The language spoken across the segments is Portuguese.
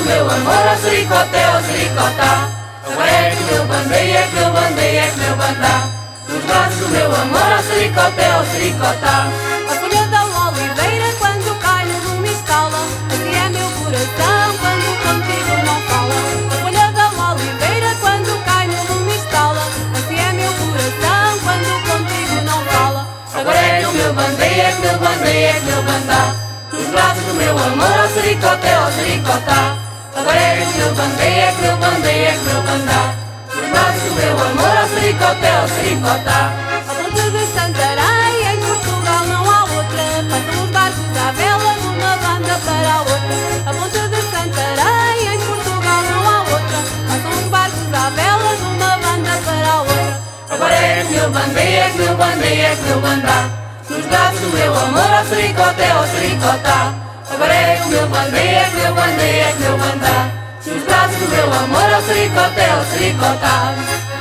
meu amor, ó sericoté, ó sericotá. Agora é que meu bandei, é que meu bandei, é que meu bandá. Nos braços do meu amor, ó sericoté, ó sericotá. A folha da oliveira quando cai no lume estala. Assim é meu coração quando contigo não fala. A folha da oliveira quando cai no lume estala. Assim é meu coração quando contigo não fala. Agora é que o meu bandei, é que meu bandei, é que meu bandá. Nos braços do meu amor, ó sericoté, ó sericotá. Agora é que meu bandei, é que meu bandei, é que meu bandá. Nos braços do meu amor, ó sericoté, ó sericotá. A ponte de Santarém, em Portugal não há outra. Passam os barcos à vela de uma banda para a outra. A ponte de Santarém, em Portugal não há outra. Passam os barcos à vela de uma banda para a outra. Agora é que meu bandei, é que meu bandei, é que meu bandá. Nos braços do meu amor, ó sericoté, ó sericotá. Agora é que meu bandei, é que meu bandei, é que meu bandá. Nos braços do meu amor, ó sericoté, ó sericotá.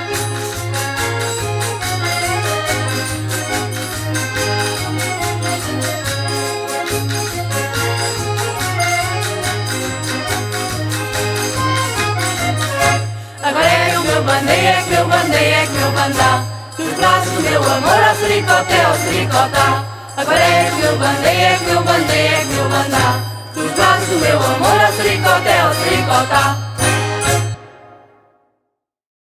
Agora é que o meu bandei, é que meu bandei, é que meu bandá. Nos braços do meu amor, ó sericoté, ó sericotá. Agora é que meu bandei, é que meu bandei, é que meu bandá. Nos braços do meu amor, ó sericoté, ó sericotá.